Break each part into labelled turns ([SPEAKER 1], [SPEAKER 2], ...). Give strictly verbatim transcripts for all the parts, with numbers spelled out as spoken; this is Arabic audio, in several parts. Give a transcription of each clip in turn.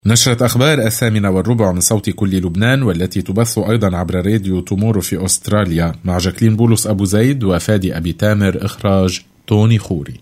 [SPEAKER 1] نشرة أخبار الثامنة والربع من صوت كل لبنان، والتي تبث أيضا عبر راديو تومورو في أستراليا، مع جاكلين بولس أبو زيد وفادي أبي تامر. إخراج توني خوري.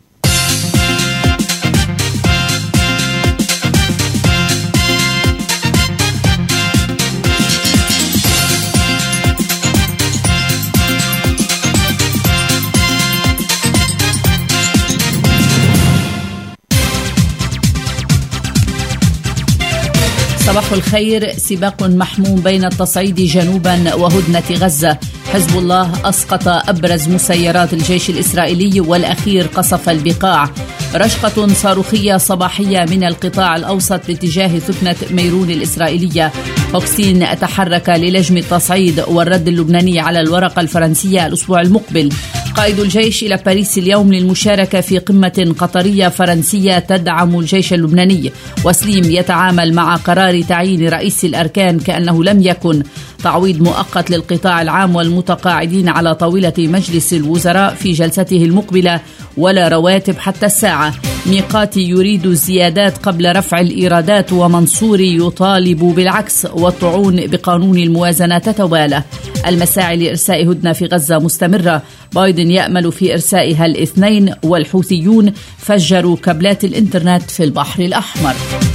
[SPEAKER 2] صباح الخير. سباق محموم بين التصعيد جنوبا وهدنة غزة. حزب الله أسقط أبرز مسيرات الجيش الإسرائيلي والأخير قصف البقاع. رشقة صاروخية صباحية من القطاع الأوسط باتجاه سكنة ميرون الإسرائيلية. هوكسين تحرك للجم التصعيد والرد اللبناني على الورقة الفرنسية الأسبوع المقبل. قائد الجيش إلى باريس اليوم للمشاركة في قمة قطرية فرنسية تدعم الجيش اللبناني. وسليم يتعامل مع قرار تعيين رئيس الأركان كأنه لم يكن. تعويض مؤقت للقطاع العام والمتقاعدين على طاولة مجلس الوزراء في جلسته المقبلة، ولا رواتب حتى الساعة. ميقاتي يريد الزيادات قبل رفع الإيرادات، ومنصوري يطالب بالعكس، والطعون بقانون الموازنة تتوالى. المساعي لإرساء هدنة في غزة مستمرة. بايدن يأمل في إرسائها الاثنين، والحوثيون فجروا كابلات الإنترنت في البحر الأحمر.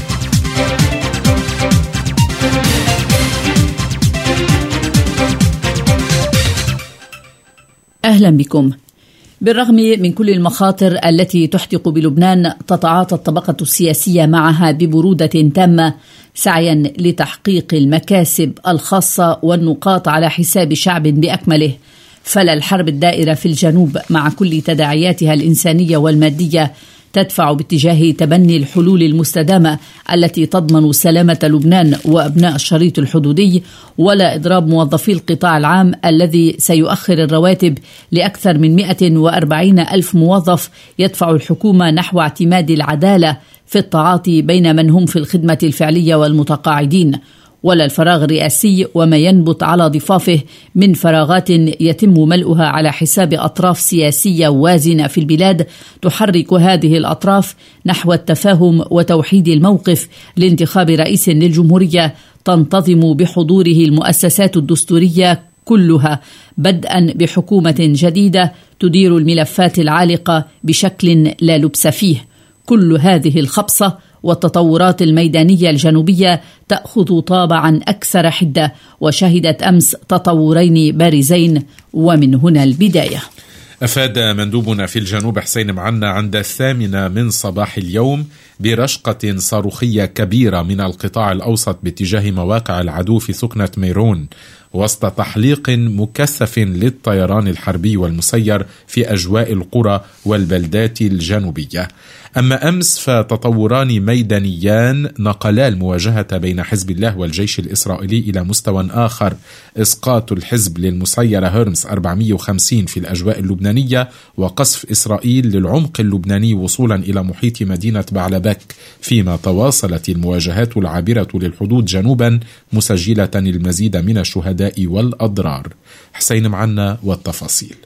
[SPEAKER 2] أهلا بكم. بالرغم من كل المخاطر التي تحدق بلبنان، تتعاطى الطبقة السياسية معها ببرودة تامة سعيا لتحقيق المكاسب الخاصة والنقاط على حساب شعب بأكمله. فلا الحرب الدائرة في الجنوب مع كل تداعياتها الإنسانية والمادية تدفع باتجاه تبني الحلول المستدامة التي تضمن سلامة لبنان وأبناء الشريط الحدودي، ولا إضراب موظفي القطاع العام الذي سيؤخر الرواتب لأكثر من مئة وأربعين ألف موظف يدفع الحكومة نحو اعتماد العدالة في التعاطي بين من هم في الخدمة الفعلية والمتقاعدين، ولا الفراغ الرئاسي وما ينبت على ضفافه من فراغات يتم ملؤها على حساب أطراف سياسية وازنة في البلاد تحرك هذه الأطراف نحو التفاهم وتوحيد الموقف لانتخاب رئيس للجمهورية تنتظم بحضوره المؤسسات الدستورية كلها، بدءا بحكومة جديدة تدير الملفات العالقة بشكل لا لبس فيه. كل هذه الخبصة والتطورات الميدانية الجنوبية تأخذ طابعا أكثر حدة، وشهدت أمس تطورين بارزين، ومن هنا البداية.
[SPEAKER 1] أفاد مندوبنا في الجنوب حسين معنا عند الثامنة من صباح اليوم برشقة صاروخية كبيرة من القطاع الأوسط باتجاه مواقع العدو في سكنة ميرون، وسط تحليق مكثف للطيران الحربي والمسير في أجواء القرى والبلدات الجنوبية. أما أمس فتطوران ميدانيان نقلا المواجهة بين حزب الله والجيش الإسرائيلي إلى مستوى آخر: إسقاط الحزب للمسيرة هرمس أربعمئة وخمسين في الأجواء اللبنانية، وقصف إسرائيل للعمق اللبناني وصولا إلى محيط مدينة بعلبك، فيما تواصلت المواجهات العابرة للحدود جنوبا مسجلة المزيد من الشهداء والأضرار. حسين معنا والتفاصيل.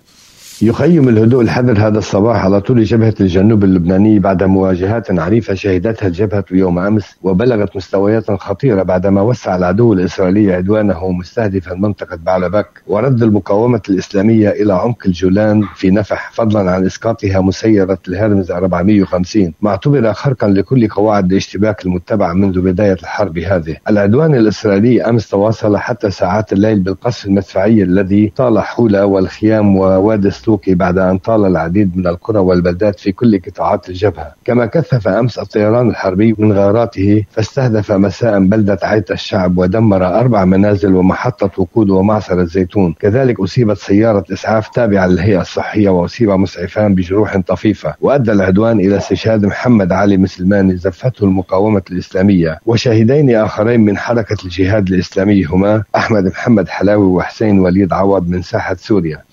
[SPEAKER 3] يخيم الهدوء الحذر هذا الصباح على طول جبهة الجنوب اللبناني بعد مواجهات عنيفة شهدتها الجبهة يوم أمس، وبلغت مستويات خطيرة بعدما وسع العدو الإسرائيلي عدوانه مستهدفا منطقة بعلبك ورد المقاومة الإسلامية إلى عمق الجولان في نفح، فضلا عن إسقاطها مسيرة الهرمز أربعمئة وخمسين، معتبرة خرقا لكل قواعد الاشتباك المتبعة منذ بداية الحرب هذه. العدوان الإسرائيلي أمس تواصل حتى ساعات الليل بالقصف المدفعي الذي طال حولة والخيام ووادي بعد أن طال العديد من القرى والبلدات في كل قطاعات الجبهة. كما كثف أمس الطيران الحربي من غاراته، فاستهدف مساء بلدة عيت الشعب ودمر أربع منازل ومحطة وقود ومعصرة زيتون. كذلك أصيبت سيارة إسعاف تابعة للهيئة الصحية، وأصيب مسعفان بجروح طفيفة. وأدى العدوان إلى استشهاد محمد علي مسلماني زفته المقاومة الإسلامية، وشاهدين آخرين من حركة الجهاد الإسلامي هما أحمد محمد حلاوي وحسين وليد عوض من ساحة سوريا.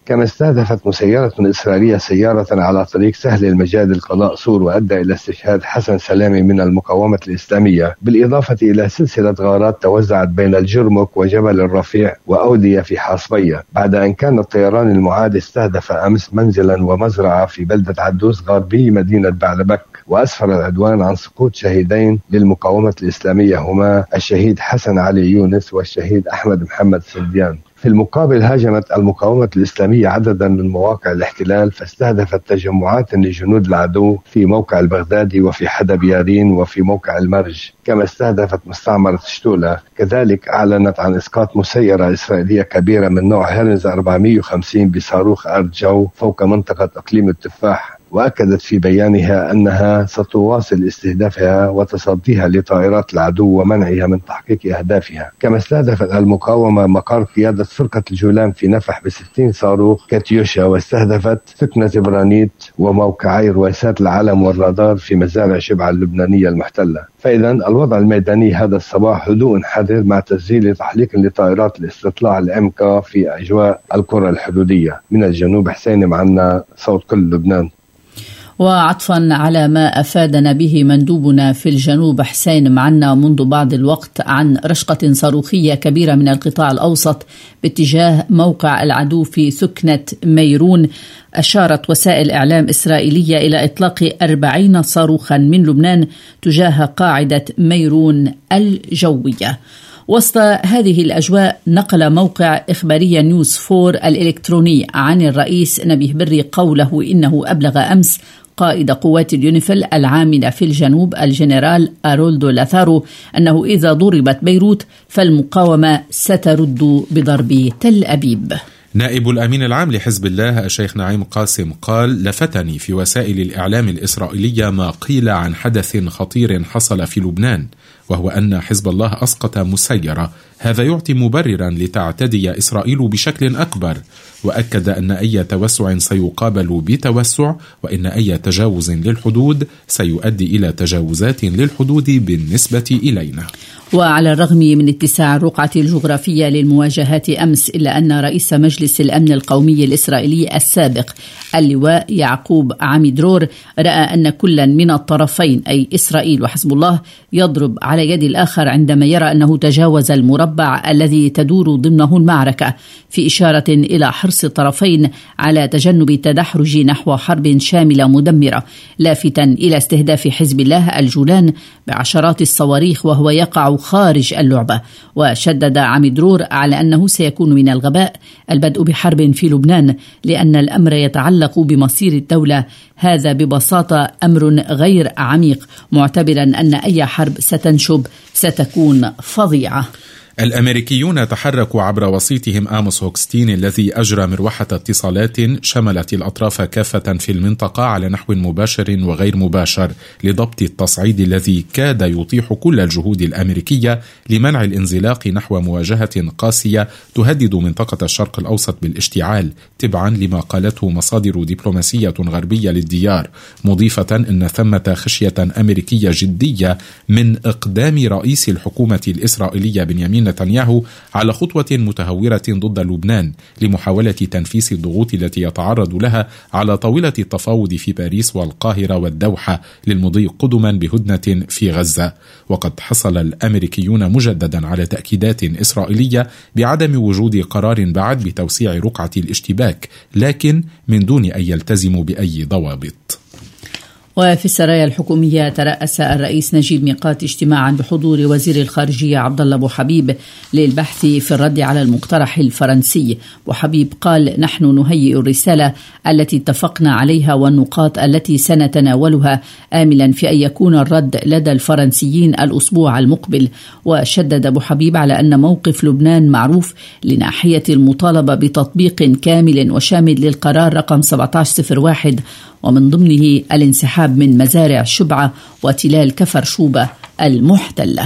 [SPEAKER 3] كما استهدفت مسيرة إسرائيلية سيارة على طريق سهل المجاد القضاء سور، وأدى إلى استشهاد حسن سلامي من المقاومة الإسلامية، بالإضافة إلى سلسلة غارات توزعت بين الجرمك وجبل الرفيع وأودية في حاصبية، بعد أن كان الطيران المعاد استهدف أمس منزلا ومزرعة في بلدة عدوس غربي مدينة بعلبك، وأسفر العدوان عن سقوط شهيدين للمقاومة الإسلامية هما الشهيد حسن علي يونس والشهيد أحمد محمد سنديان. في المقابل هاجمت المقاومة الإسلامية عددا من مواقع الاحتلال، فاستهدفت تجمعات لجنود العدو في موقع البغدادي وفي حدب يارين وفي موقع المرج، كما استهدفت مستعمرة شتولة. كذلك أعلنت عن إسقاط مسيرة إسرائيلية كبيرة من نوع هيرنز أربعمائة وخمسين بصاروخ أرض جو فوق منطقة إقليم التفاح، وأكدت في بيانها أنها ستواصل استهدافها وتصديها لطائرات العدو ومنعها من تحقيق أهدافها. كما استهدفت المقاومة مقر قيادة فرقة الجولان في نفح بستين صاروخ كاتيوشا، واستهدفت سكنة برانيت وموقعي رويسات العلم والرادار في مزارع شبعة اللبنانية المحتلة. فإذا الوضع الميداني هذا الصباح هدوء حذر مع تسجيل تحليق لطائرات الاستطلاع الأمكا في أجواء القرى الحدودية. من الجنوب حسين معنا، صوت كل لبنان.
[SPEAKER 2] وعطفا على ما أفادنا به مندوبنا في الجنوب حسين معنا منذ بعض الوقت عن رشقة صاروخية كبيرة من القطاع الأوسط باتجاه موقع العدو في سكنة ميرون، أشارت وسائل إعلام إسرائيلية إلى إطلاق أربعين صاروخا من لبنان تجاه قاعدة ميرون الجوية. وسط هذه الأجواء نقل موقع إخبارية نيوز فور الإلكتروني عن الرئيس نبيه بري قوله إنه أبلغ أمس قائد قوات اليونيفيل العاملة في الجنوب الجنرال أرولدو لاثارو أنه إذا ضربت بيروت فالمقاومة سترد بضرب تل أبيب.
[SPEAKER 1] نائب الأمين العام لحزب الله الشيخ نعيم قاسم قال: لفتني في وسائل الإعلام الإسرائيلية ما قيل عن حدث خطير حصل في لبنان، وهو أن حزب الله أسقط مسيرة، هذا يعطي مبررا لتعتدي إسرائيل بشكل أكبر، وأكد أن أي توسع سيقابل بتوسع، وإن أي تجاوز للحدود سيؤدي إلى تجاوزات للحدود بالنسبة إلينا.
[SPEAKER 2] وعلى الرغم من اتساع الرقعة الجغرافية للمواجهات أمس، إلا أن رئيس مجلس الأمن القومي الإسرائيلي السابق اللواء يعقوب عميدرور رأى أن كلا من الطرفين أي إسرائيل وحزب الله يضرب على يد الآخر عندما يرى أنه تجاوز المربع الذي تدور ضمنه المعركة، في إشارة إلى حرص الطرفين على تجنب التدحرج نحو حرب شاملة مدمرة، لافتا إلى استهداف حزب الله الجولان بعشرات الصواريخ وهو يقع خارج اللعبة. وشدد عميدرور على أنه سيكون من الغباء البدء بحرب في لبنان، لأن الأمر يتعلق بمصير الدولة، هذا ببساطة أمر غير عميق، معتبرا أن أي حرب ستنشب ستكون فظيعة.
[SPEAKER 1] الأمريكيون تحركوا عبر وسيطهم آموس هوكستين الذي أجرى مروحة اتصالات شملت الأطراف كافة في المنطقة على نحو مباشر وغير مباشر لضبط التصعيد الذي كاد يطيح كل الجهود الأمريكية لمنع الانزلاق نحو مواجهة قاسية تهدد منطقة الشرق الأوسط بالاشتعال، تبعا لما قالته مصادر دبلوماسية غربية للديار، مضيفة أن ثمة خشية أمريكية جدية من إقدام رئيس الحكومة الإسرائيلية بنيامين نتنياهو على خطوة متهورة ضد لبنان لمحاولة تنفيس الضغوط التي يتعرض لها على طاولة التفاوض في باريس والقاهرة والدوحة للمضي قدما بهدنة في غزة. وقد حصل الأمريكيون مجددا على تأكيدات إسرائيلية بعدم وجود قرار بعد بتوسيع رقعة الاشتباك، لكن من دون أن يلتزموا بأي ضوابط.
[SPEAKER 2] وفي السرايا الحكومية ترأس الرئيس نجيب ميقاتي اجتماعا بحضور وزير الخارجية عبد الله أبو حبيب للبحث في الرد على المقترح الفرنسي. أبو حبيب قال: نحن نهيئ الرسالة التي اتفقنا عليها والنقاط التي سنتناولها، آملا في أن يكون الرد لدى الفرنسيين الأسبوع المقبل. وشدد أبو حبيب على أن موقف لبنان معروف لناحية المطالبة بتطبيق كامل وشامل للقرار رقم سبعة عشر صفر واحد، ومن ضمنه الانسحاب من مزارع شبعة وتلال كفر شوبة المحتلة.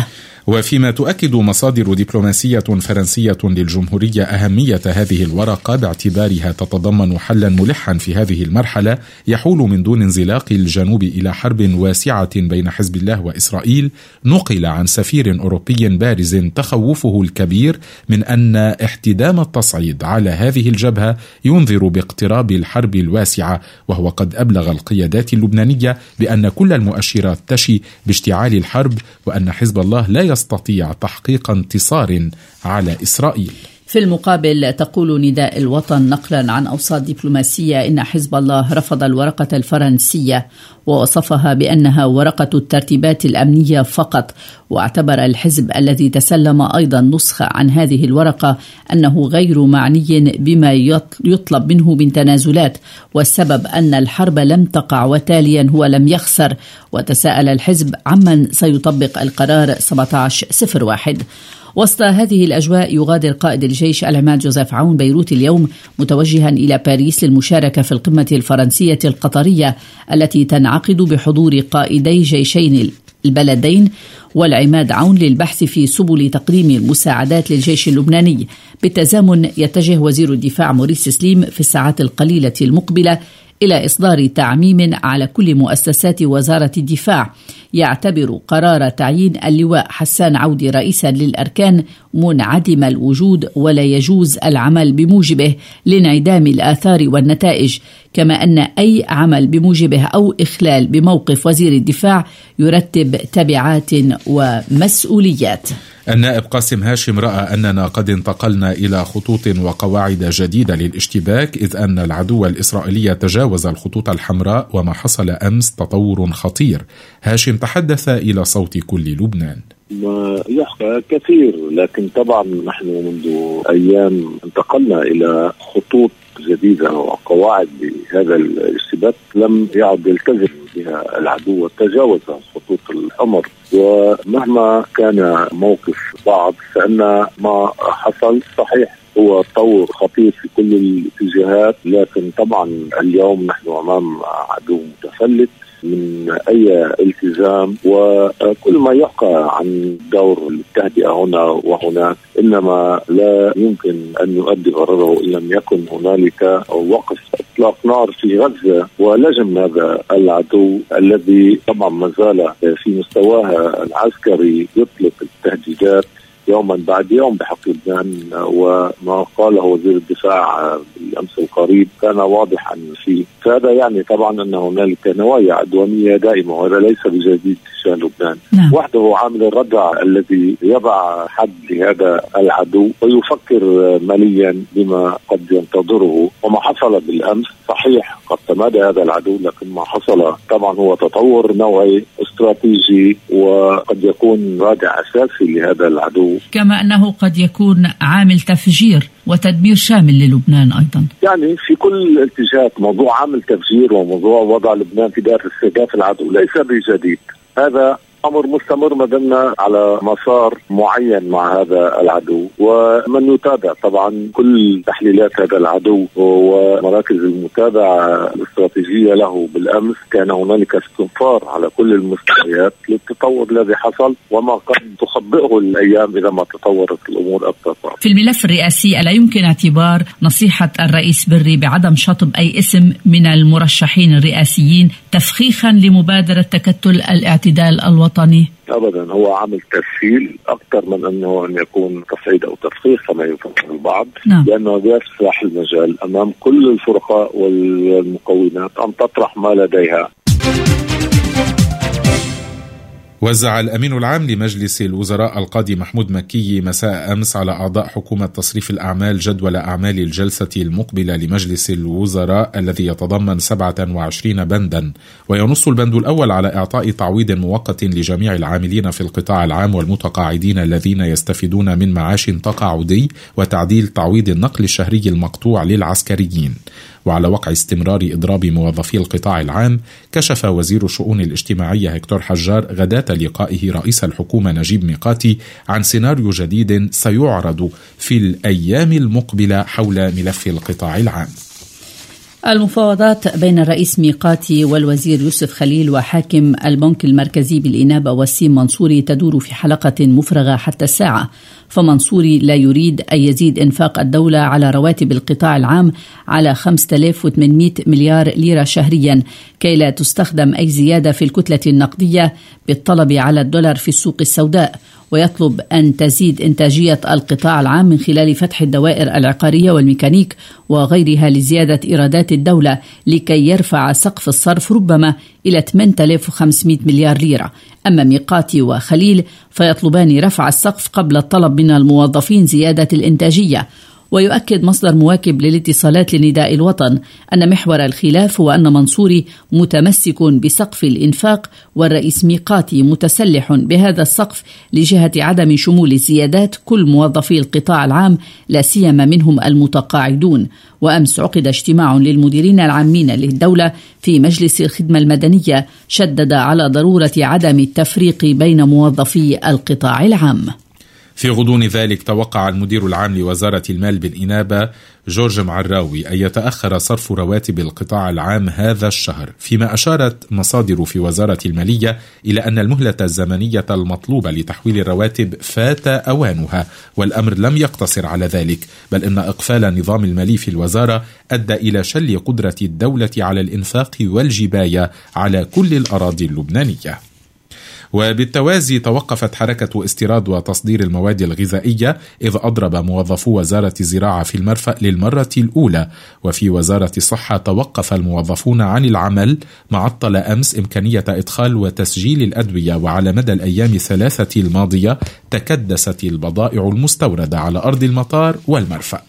[SPEAKER 1] وفيما تؤكد مصادر دبلوماسية فرنسية للجمهورية أهمية هذه الورقة باعتبارها تتضمن حلا ملحا في هذه المرحلة يحول من دون انزلاق الجنوب إلى حرب واسعة بين حزب الله وإسرائيل، نقل عن سفير أوروبي بارز تخوفه الكبير من أن احتدام التصعيد على هذه الجبهة ينذر باقتراب الحرب الواسعة، وهو قد أبلغ القيادات اللبنانية بأن كل المؤشرات تشي باشتعال الحرب، وأن حزب الله لا يستطيع تحقيق انتصار على إسرائيل.
[SPEAKER 2] في المقابل تقول نداء الوطن نقلا عن أوساط دبلوماسية إن حزب الله رفض الورقة الفرنسية ووصفها بأنها ورقة الترتيبات الأمنية فقط، واعتبر الحزب الذي تسلم أيضا نسخة عن هذه الورقة أنه غير معني بما يطلب منه من تنازلات، والسبب أن الحرب لم تقع وتاليا هو لم يخسر. وتساءل الحزب عمن سيطبق القرار سبعة عشر صفر واحد. وسط هذه الأجواء يغادر قائد الجيش العماد جوزيف عون بيروت اليوم متوجها إلى باريس للمشاركة في القمة الفرنسية القطرية التي تنعقد بحضور قائدي جيشين البلدين والعماد عون للبحث في سبل تقديم المساعدات للجيش اللبناني. بالتزامن يتجه وزير الدفاع موريس سليم في الساعات القليلة المقبلة إلى إصدار تعميم على كل مؤسسات وزارة الدفاع يعتبر قرار تعيين اللواء حسان عودي رئيسا للأركان منعدم الوجود ولا يجوز العمل بموجبه لانعدام الآثار والنتائج، كما أن أي عمل بموجبه أو إخلال بموقف وزير الدفاع يرتب تبعات ومسؤوليات.
[SPEAKER 1] النائب قاسم هاشم رأى أننا قد انتقلنا إلى خطوط وقواعد جديدة للاشتباك، إذ أن العدو الإسرائيلي تجاوز الخطوط الحمراء وما حصل أمس تطور خطير. هاشم تحدث إلى صوت كل لبنان.
[SPEAKER 4] ما يحكى كثير، لكن طبعا نحن منذ أيام انتقلنا إلى خطوط جديدة وقواعد بهذا الاشتباك لم يعد يلتزم بها العدو وتجاوز خطوط الحمر. ومهما كان موقف بعض فإن ما حصل صحيح هو تطور خطير في كل الاتجاهات، لكن طبعا اليوم نحن أمام عدو متفلت من أي التزام، وكل ما يحكى عن دور التهدئة هنا وهناك إنما لا يمكن أن يؤدي غرضه إن لم يكن هنالك وقف إطلاق نار في غزة ولجم هذا العدو الذي طبعا ما زال في مستواه العسكري يطلق التهديدات يوما بعد يوم بحق لبنان. وما قاله وزير الدفاع بالأمس القريب كان واضحا فيه، فهذا يعني طبعا أن هنالك نوايا عدوانية دائمة، وهذا ليس بجديد تجاه لبنان. نعم. وحده عامل الردع الذي يضع حد لهذا العدو ويفكر ماليا بما قد ينتظره. وما حصل بالأمس صحيح قد تمادى هذا العدو، لكن ما حصل طبعا هو تطور نوعي استراتيجي وقد يكون رادع أساسي لهذا العدو،
[SPEAKER 2] كما أنه قد يكون عامل تفجير وتدمير شامل للبنان أيضا.
[SPEAKER 4] يعني في كل الاتجاهات موضوع عامل تفجير وموضوع وضع لبنان في دائرة استهداف العدو ليس بجديد، هذا أمر مستمر ما دمنا على مسار معين مع هذا العدو. ومن يتابع طبعا كل تحليلات هذا العدو ومراكز المتابعة الاستراتيجية له بالأمس كان هنالك استنفار على كل المستويات للتطور الذي حصل وما قد تخبئه الأيام إذا ما تطورت الأمور أكثر.
[SPEAKER 2] في الملف الرئاسي ألا يمكن اعتبار نصيحة الرئيس بري بعدم شطب أي اسم من المرشحين الرئاسيين تفخيخا لمبادرة تكتل الاعتدال الوطني؟
[SPEAKER 4] أبدا، هو عامل تسهيل أكثر من أنه أن يكون تصعيد أو تفخيخ كما يفكر البعض. نعم. لأنه يفتح المجال أمام كل الفرقاء والمكونات أن تطرح ما لديها.
[SPEAKER 1] وزع الأمين العام لمجلس الوزراء القاضي محمود مكي مساء أمس على أعضاء حكومة تصريف الأعمال جدول أعمال الجلسة المقبلة لمجلس الوزراء الذي يتضمن سبعة وعشرين بندا، وينص البند الأول على إعطاء تعويض مؤقت لجميع العاملين في القطاع العام والمتقاعدين الذين يستفيدون من معاش تقاعدي وتعديل تعويض النقل الشهري المقطوع للعسكريين. وعلى وقع استمرار إضراب موظفي القطاع العام، كشف وزير الشؤون الاجتماعية هكتور حجار غداة لقائه رئيس الحكومة نجيب ميقاتي عن سيناريو جديد سيعرض في الأيام المقبلة حول ملف القطاع العام.
[SPEAKER 2] المفاوضات بين الرئيس ميقاتي والوزير يوسف خليل وحاكم البنك المركزي بالإنابة وسيم منصوري تدور في حلقة مفرغة حتى الساعة. فمنصوري لا يريد أن يزيد إنفاق الدولة على رواتب القطاع العام على خمسة آلاف وثمانمائة مليار ليرة شهريا كي لا تستخدم أي زيادة في الكتلة النقدية بالطلب على الدولار في السوق السوداء، ويطلب أن تزيد إنتاجية القطاع العام من خلال فتح الدوائر العقارية والميكانيك وغيرها لزيادة إيرادات الدولة لكي يرفع سقف الصرف ربما إلى ثمانية آلاف وخمسمائة مليار ليرة. أما ميقاتي وخليل فيطلبان رفع السقف قبل الطلب من الموظفين زيادة الإنتاجية. ويؤكد مصدر مواكب للاتصالات لنداء الوطن أن محور الخلاف هو أن منصوري متمسك بسقف الإنفاق والرئيس ميقاتي متسلح بهذا السقف لجهة عدم شمول الزيادات كل موظفي القطاع العام لا سيما منهم المتقاعدون. وأمس عقد اجتماع للمديرين العامين للدولة في مجلس الخدمة المدنية شدد على ضرورة عدم التفريق بين موظفي القطاع العام.
[SPEAKER 1] في غضون ذلك توقع المدير العام لوزارة المال بالإنابة جورج معراوي أن يتأخر صرف رواتب القطاع العام هذا الشهر، فيما أشارت مصادر في وزارة المالية إلى أن المهلة الزمنية المطلوبة لتحويل الرواتب فات أوانها، والأمر لم يقتصر على ذلك، بل إن إقفال النظام المالي في الوزارة أدى إلى شل قدرة الدولة على الإنفاق والجباية على كل الأراضي اللبنانية. وبالتوازي توقفت حركة استيراد وتصدير المواد الغذائية، إذ أضرب موظفو وزارة الزراعة في المرفأ للمرة الأولى. وفي وزارة الصحة توقف الموظفون عن العمل، معطل أمس إمكانية إدخال وتسجيل الأدوية. وعلى مدى الأيام الثلاثة الماضية تكدست البضائع المستوردة على أرض المطار والمرفأ.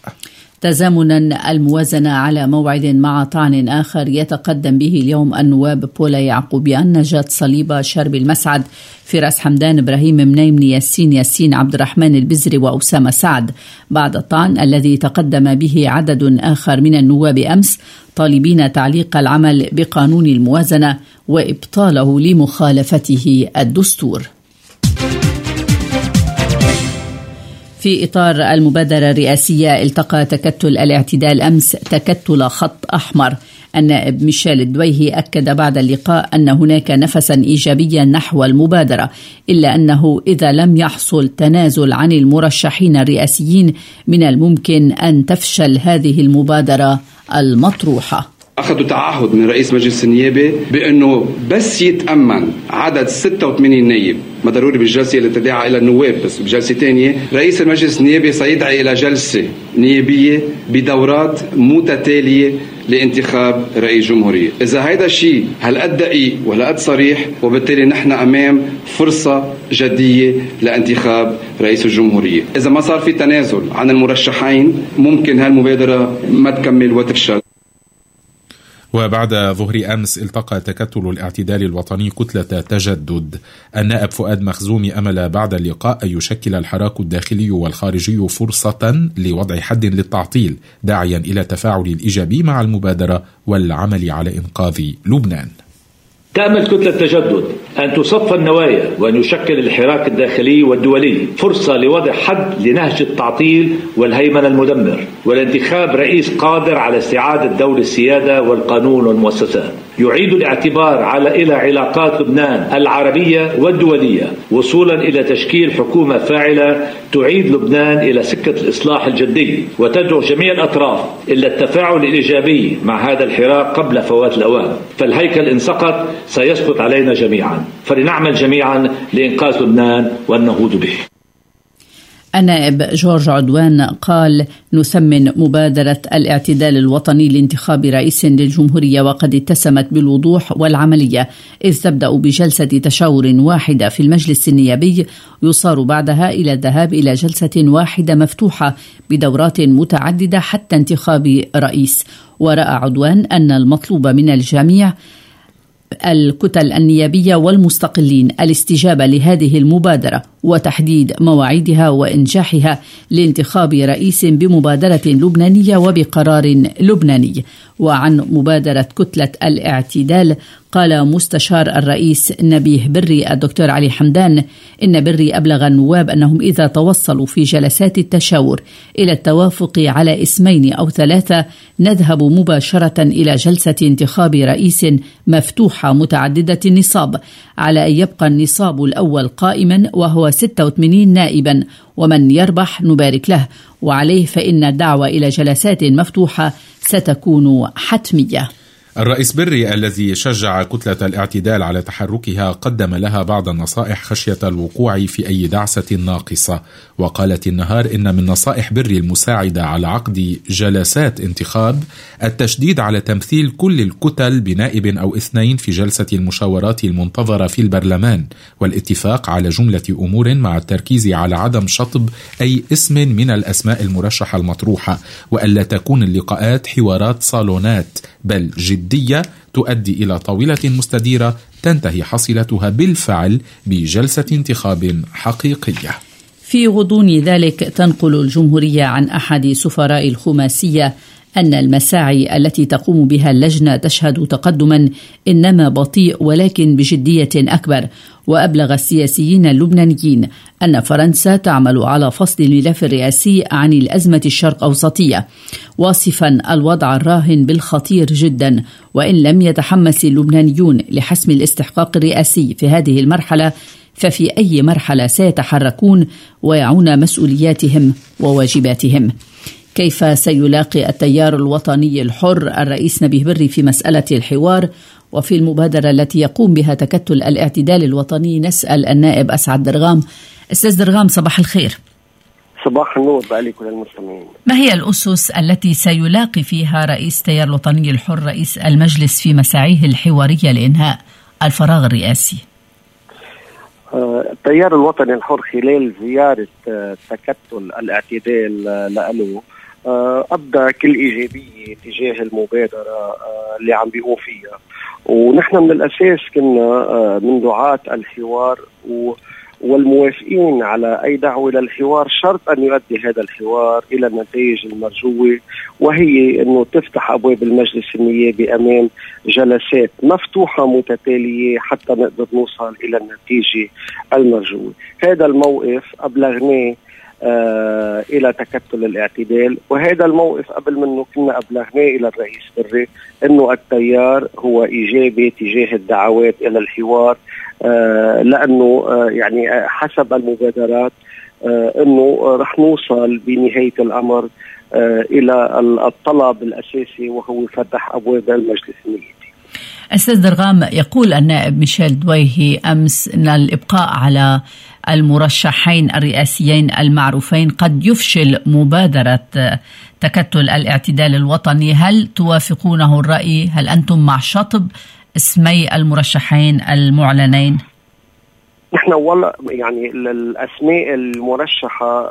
[SPEAKER 2] تزامنا الموازنة على موعد مع طعن آخر يتقدم به اليوم النواب بولا يعقوبيان، نجاة صليبة، شرب المسعد، فراس حمدان، إبراهيم منيم، ياسين ياسين، عبد الرحمن البزري وأسامة سعد، بعد الطعن الذي تقدم به عدد آخر من النواب أمس طالبين تعليق العمل بقانون الموازنة وإبطاله لمخالفته الدستور. في إطار المبادرة الرئاسية التقى تكتل الاعتدال أمس تكتل خط أحمر. النائب ميشيل الدويهي أكد بعد اللقاء أن هناك نفسا إيجابيا نحو المبادرة، إلا أنه إذا لم يحصل تنازل عن المرشحين الرئاسيين من الممكن أن تفشل هذه المبادرة المطروحة.
[SPEAKER 5] أخذوا تعهد من رئيس مجلس النيابة بأنه بس يتأمن عدد ستة وثمانين نائب، ما ضروري بالجلسة اللي تدعى إلى النواب، بس بجلسة تانية رئيس المجلس النيابي سيدعي إلى جلسة نيابية بدورات متتالية لانتخاب رئيس جمهورية. إذا هيدا الشيء هالقد دقيق وهالقد صريح، وبالتالي نحن أمام فرصة جدية لانتخاب رئيس الجمهورية. إذا ما صار في تنازل عن المرشحين ممكن هالمبادرة ما تكمل وتفشل.
[SPEAKER 1] وبعد ظهر أمس التقى تكتل الاعتدال الوطني كتلة تجدد. النائب فؤاد مخزومي أمل بعد اللقاء أن يشكل الحراك الداخلي والخارجي فرصة لوضع حد للتعطيل، داعيا إلى تفاعل الإيجابي مع المبادرة والعمل على إنقاذ لبنان.
[SPEAKER 6] تأمل كتلة تجدد أن تصفى النوايا وأن يشكل الحراك الداخلي والدولي فرصة لوضع حد لنهج التعطيل والهيمنة المدمر، والانتخاب رئيس قادر على استعادة دور السيادة والقانون والمؤسسات، يعيد الاعتبار على إلى علاقات لبنان العربية والدولية وصولا إلى تشكيل حكومة فاعلة تعيد لبنان إلى سكة الإصلاح الجدي، وتدعو جميع الأطراف إلى التفاعل الإيجابي مع هذا الحراك قبل فوات الأوان. فالهيكل إن سقط سيسقط علينا جميعا، فلنعمل جميعا لإنقاذ لبنان والنهوض به.
[SPEAKER 2] النائب جورج عدوان قال: نثمن مبادرة الاعتدال الوطني لانتخاب رئيس للجمهورية، وقد اتسمت بالوضوح والعملية، إذ تبدأ بجلسة تشاور واحدة في المجلس النيابي يصار بعدها إلى الذهاب إلى جلسة واحدة مفتوحة بدورات متعددة حتى انتخاب رئيس. ورأى عدوان أن المطلوب من الجميع الكتل النيابية والمستقلين الاستجابة لهذه المبادرة وتحديد مواعيدها وإنجاحها لانتخاب رئيس بمبادرة لبنانية وبقرار لبناني. وعن مبادرة كتلة الاعتدال قال مستشار الرئيس نبيه بري الدكتور علي حمدان إن بري أبلغ النواب أنهم إذا توصلوا في جلسات التشاور إلى التوافق على اسمين أو ثلاثة نذهب مباشرة إلى جلسة انتخاب رئيس مفتوحة متعددة النصاب، على أن يبقى النصاب الأول قائما وهو ستة وثمانين نائبا، ومن يربح نبارك له، وعليه فإن الدعوة إلى جلسات مفتوحة ستكون حتمية.
[SPEAKER 1] الرئيس بري الذي شجع كتلة الاعتدال على تحركها قدم لها بعض النصائح خشية الوقوع في أي دعسة ناقصة، وقالت النهار إن من نصائح بري المساعدة على عقد جلسات انتخاب التشديد على تمثيل كل الكتل بنائب أو اثنين في جلسة المشاورات المنتظرة في البرلمان، والاتفاق على جملة أمور مع التركيز على عدم شطب أي اسم من الأسماء المرشحة المطروحة، وألا تكون اللقاءات حوارات صالونات بل جدية تؤدي إلى طاولة مستديرة تنتهي حصيلتها بالفعل بجلسة انتخاب حقيقية.
[SPEAKER 2] في غضون ذلك تنقل الجمهورية عن أحد سفراء الخماسية أن المساعي التي تقوم بها اللجنة تشهد تقدما إنما بطيء ولكن بجدية أكبر، وأبلغ السياسيين اللبنانيين أن فرنسا تعمل على فصل الملف الرئاسي عن الأزمة الشرق أوسطية، واصفا الوضع الراهن بالخطير جدا، وإن لم يتحمس اللبنانيون لحسم الاستحقاق الرئاسي في هذه المرحلة ففي أي مرحلة سيتحركون ويعون مسؤولياتهم وواجباتهم. كيف سيلاقي التيار الوطني الحر الرئيس نبيه بري في مسألة الحوار وفي المبادرة التي يقوم بها تكتل الاعتدال الوطني؟ نسأل النائب أسعد درغام. أستاذ درغام، صباح الخير.
[SPEAKER 7] صباح النور عليكم المستمعين.
[SPEAKER 2] ما هي الأسس التي سيلاقي فيها رئيس التيار الوطني الحر رئيس المجلس في مساعيه الحوارية لإنهاء الفراغ الرئاسي؟
[SPEAKER 7] التيار الوطني الحر خلال زيارة تكتل الاعتدال له أبدى كل إيجابية تجاه المبادرة اللي عم بيقوم فيها، ونحن من الأساس كنا من دعاة الحوار والموافقين على أي دعوة للحوار، شرط أن يؤدي هذا الحوار إلى النتائج المرجوة، وهي أنه تفتح أبواب المجلس النيابي أمام جلسات مفتوحة متتالية حتى نقدر نوصل إلى النتيجة المرجوة. هذا الموقف أبلغناه آه إلى تكتل الاعتدال، وهذا الموقف قبل منه كنا أبلغناه إلى الرئيس بري أنه التيار هو إيجابي تجاه الدعوات إلى الحوار، آه لأنه آه يعني حسب المبادرات آه أنه رح نوصل بنهاية الأمر آه إلى الطلب الأساسي وهو فتح أبواب المجلس النيابي.
[SPEAKER 2] أستاذ درغام، يقول النائب ميشيل دويهي أمس أن الإبقاء على المرشحين الرئاسيين المعروفين قد يفشل مبادرة تكتل الاعتدال الوطني. هل توافقونه الرأي؟ هل أنتم مع شطب اسمي المرشحين المعلنين؟
[SPEAKER 7] نحن والله يعني الأسماء المرشحة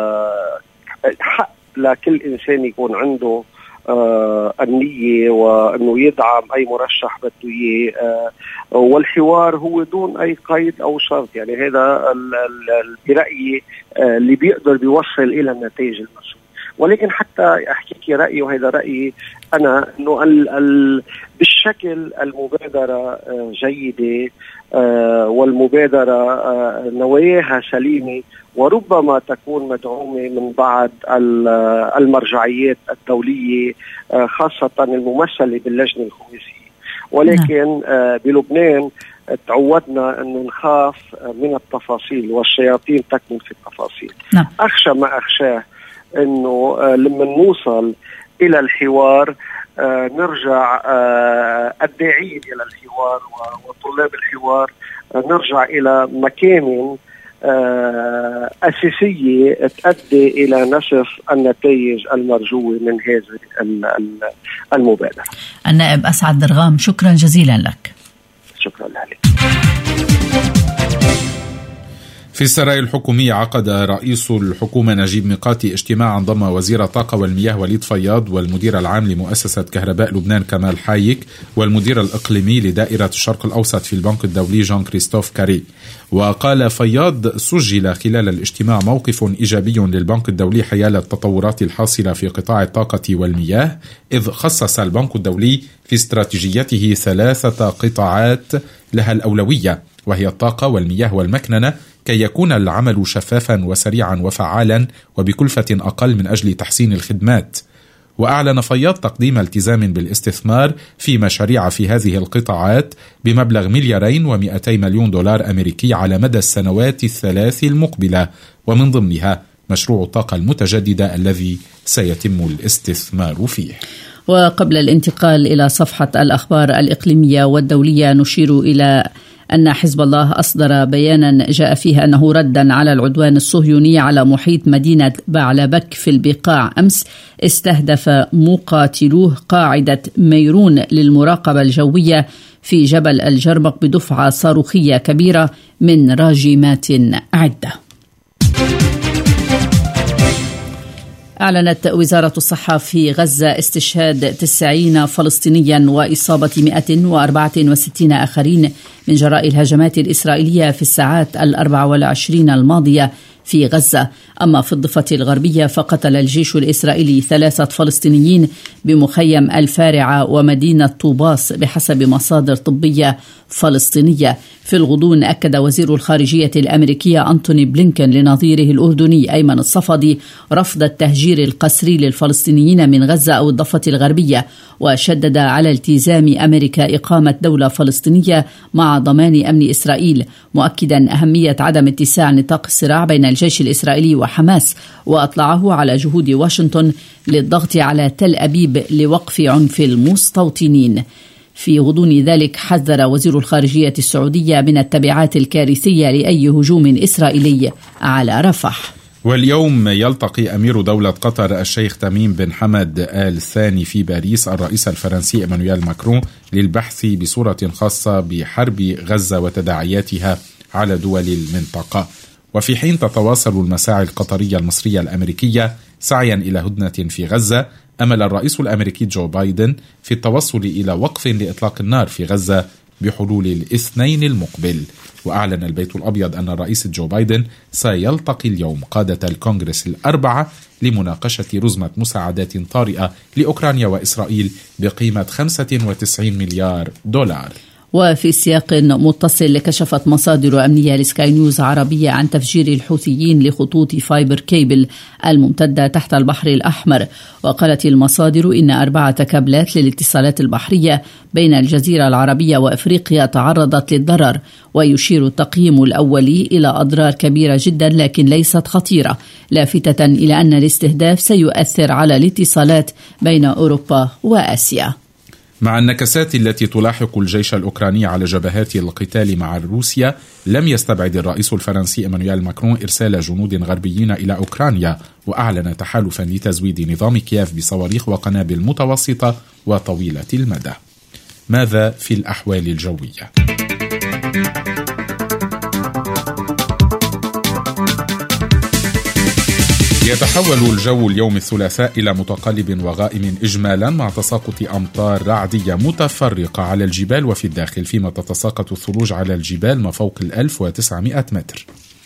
[SPEAKER 7] حق لكل إنسان يكون عنده آه النية وأنه يدعم أي مرشح بده إياه، آه والحوار هو دون أي قيد أو شرط. يعني هذا برأيي آه اللي بيقدر بيوصل إلى النتائج المرجوة. ولكن حتى أحكيك رأيي، وهذا رأيي أنا، أنه ال ال بالشكل المبادرة آه جيدة آه والمبادرة آه نواياها سليمة، وربما تكون مدعومة من بعض المرجعيات الدولية خاصة الممثلة باللجنة الخماسية. ولكن بلبنان تعودنا أن نخاف من التفاصيل والشياطين تكمن في التفاصيل. أخشى ما أخشاه أنه لما نوصل إلى الحوار نرجع الداعين إلى الحوار وطلاب الحوار نرجع إلى مكان أساسية تؤدي إلى نسف النتائج المرجوة من هذه المبادرة.
[SPEAKER 2] النائب أسعد درغام، شكرا جزيلا لك.
[SPEAKER 7] شكرا لك.
[SPEAKER 1] في السرايا الحكومية عقد رئيس الحكومة نجيب ميقاتي اجتماعا ضم وزير الطاقة والمياه وليد فياض والمدير العام لمؤسسة كهرباء لبنان كمال حايك والمدير الإقليمي لدائرة الشرق الأوسط في البنك الدولي جان كريستوف كاري. وقال فياض سجل خلال الاجتماع موقف إيجابي للبنك الدولي حيال التطورات الحاصلة في قطاع الطاقة والمياه، إذ خصص البنك الدولي في استراتيجيته ثلاثة قطاعات لها الأولوية، وهي الطاقة والمياه والمكننة، كي يكون العمل شفافا وسريعا وفعالا وبكلفة أقل من أجل تحسين الخدمات. وأعلن فياض تقديم التزام بالاستثمار في مشاريع في هذه القطاعات بمبلغ مليارين ومئتي مليون دولار أمريكي على مدى السنوات الثلاث المقبلة، ومن ضمنها مشروع الطاقة المتجددة الذي سيتم الاستثمار فيه.
[SPEAKER 2] وقبل الانتقال إلى صفحة الأخبار الإقليمية والدولية، نشير إلى أن حزب الله أصدر بيانا جاء فيه أنه ردا على العدوان الصهيوني على محيط مدينة بعلبك في البقاع أمس، استهدف مقاتلوه قاعدة ميرون للمراقبة الجوية في جبل الجرمق بدفعة صاروخية كبيرة من راجمات عدة. أعلنت وزارة الصحة في غزة استشهاد تسعين فلسطينيا وإصابة مئة وأربعة وستين آخرين من جراء الهجمات الإسرائيلية في الساعات الأربع والعشرين الماضية في غزة. أما في الضفة الغربية فقتل الجيش الإسرائيلي ثلاثة فلسطينيين بمخيم الفارعة ومدينة طوباس بحسب مصادر طبية فلسطينية. في الغضون أكد وزير الخارجية الأمريكية أنتوني بلينكن لنظيره الأردني أيمن الصفدي رفض التهجير القسري للفلسطينيين من غزة أو الضفة الغربية، وشدد على التزام أمريكا إقامة دولة فلسطينية مع ضمان أمن إسرائيل، مؤكدا أهمية عدم اتساع نطاق الصراع بين الجيش الإسرائيلي وحماس، وأطلعه على جهود واشنطن للضغط على تل أبيب لوقف عنف المستوطنين. في غضون ذلك حذر وزير الخارجية السعودية من التبعات الكارثية لأي هجوم إسرائيلي على رفح.
[SPEAKER 1] واليوم يلتقي أمير دولة قطر الشيخ تميم بن حمد آل ثاني في باريس الرئيس الفرنسي إيمانويل ماكرون للبحث بصورة خاصة بحرب غزة وتداعياتها على دول المنطقة. وفي حين تتواصل المساعي القطرية المصرية الأمريكية سعيا إلى هدنة في غزة، أمل الرئيس الأمريكي جو بايدن في التوصل إلى وقف لإطلاق النار في غزة بحلول الاثنين المقبل. وأعلن البيت الأبيض أن الرئيس جو بايدن سيلتقي اليوم قادة الكونغرس الأربعة لمناقشة رزمة مساعدات طارئة لأوكرانيا وإسرائيل بقيمة خمسة وتسعين مليار دولار.
[SPEAKER 2] وفي سياق متصل، كشفت مصادر أمنية لسكاي نيوز عربية عن تفجير الحوثيين لخطوط فايبر كيبل الممتدة تحت البحر الأحمر. وقالت المصادر إن أربعة كابلات للاتصالات البحرية بين الجزيرة العربية وأفريقيا تعرضت للضرر، ويشير التقييم الأولي إلى أضرار كبيرة جدا لكن ليست خطيرة، لافتة إلى أن الاستهداف سيؤثر على الاتصالات بين أوروبا وآسيا.
[SPEAKER 1] مع النكسات التي تلاحق الجيش الأوكراني على جبهات القتال مع روسيا، لم يستبعد الرئيس الفرنسي إيمانويل ماكرون إرسال جنود غربيين إلى أوكرانيا، وأعلن تحالفا لتزويد نظام كييف بصواريخ وقنابل متوسطة وطويلة المدى. ماذا في الأحوال الجوية؟ يتحول الجو اليوم الثلاثاء إلى متقلب وغائم إجمالا مع تساقط أمطار رعدية متفرقة على الجبال وفي الداخل، فيما تتساقط الثلوج على الجبال ما فوق الألف وتسعمائة متر.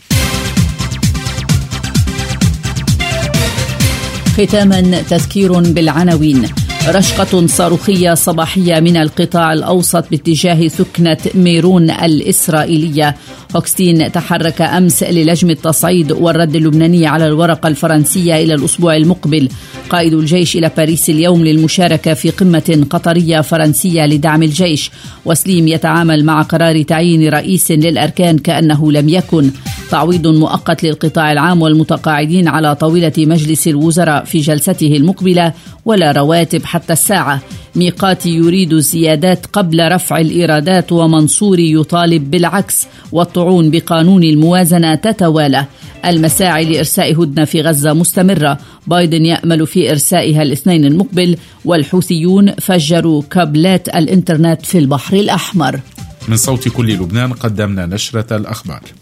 [SPEAKER 2] ختاما تذكير بالعناوين. رشقة صاروخية صباحية من القطاع الأوسط باتجاه سكنة ميرون الإسرائيلية. هوكستين تحرك أمس للجم التصعيد والرد اللبناني على الورقة الفرنسية إلى الأسبوع المقبل. قائد الجيش إلى باريس اليوم للمشاركة في قمة قطرية فرنسية لدعم الجيش. وسليم يتعامل مع قرار تعيين رئيس للأركان كأنه لم يكن. تعويض مؤقت للقطاع العام والمتقاعدين على طاولة مجلس الوزراء في جلسته المقبلة، ولا رواتب حتى الساعة. ميقاتي يريد الزيادات قبل رفع الإيرادات، ومنصوري يطالب بالعكس، والطعون بقانون الموازنة تتوالى. المساعي لإرساء هدنة في غزة مستمرة، بايدن يأمل في إرسائها الاثنين المقبل، والحوثيون فجروا كابلات الإنترنت في البحر الأحمر.
[SPEAKER 1] من صوت كل لبنان قدمنا نشرة الأخبار.